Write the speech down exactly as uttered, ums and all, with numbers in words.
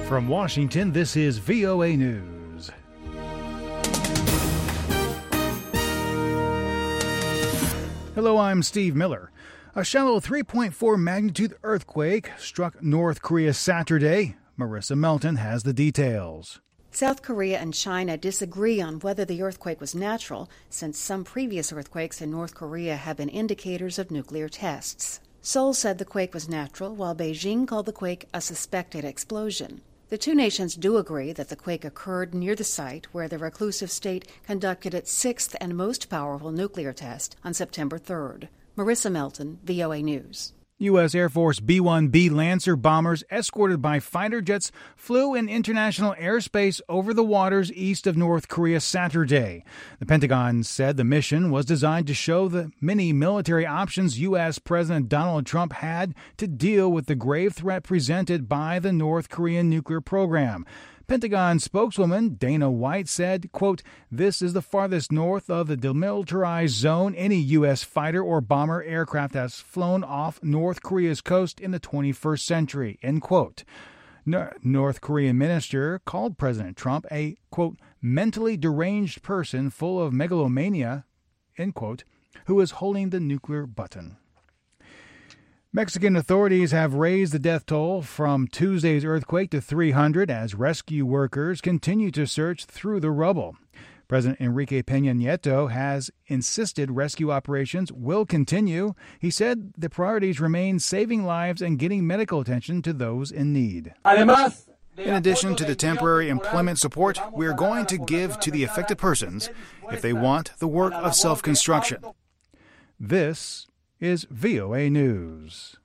From Washington, this is V O A News. Hello, I'm Steve Miller. A shallow three point four magnitude earthquake struck North Korea Saturday. Marissa Melton has the details. South Korea and China disagree on whether the earthquake was natural, since some previous earthquakes in North Korea have been indicators of nuclear tests. Seoul said the quake was natural, while Beijing called the quake a suspected explosion. The two nations do agree that the quake occurred near the site where the reclusive state conducted its sixth and most powerful nuclear test on September third. Marissa Melton, V O A News. U S. Air Force B one B Lancer bombers escorted by fighter jets flew in international airspace over the waters east of North Korea Saturday. The Pentagon said the mission was designed to show the many military options U S. President Donald Trump had to deal with the grave threat presented by the North Korean nuclear program. Pentagon spokeswoman Dana White said, quote, "This is the farthest north of the demilitarized zone any U S fighter or bomber aircraft has flown off North Korea's coast in the twenty-first century," end quote. No- North Korean minister called President Trump a, quote, "mentally deranged person full of megalomania," end quote, who is holding the nuclear button. Mexican authorities have raised the death toll from Tuesday's earthquake to three hundred as rescue workers continue to search through the rubble. President Enrique Peña Nieto has insisted rescue operations will continue. He said the priorities remain saving lives and getting medical attention to those in need. In addition to the temporary employment support, we are going to give to the affected persons if they want the work of self-construction. This is V O A News.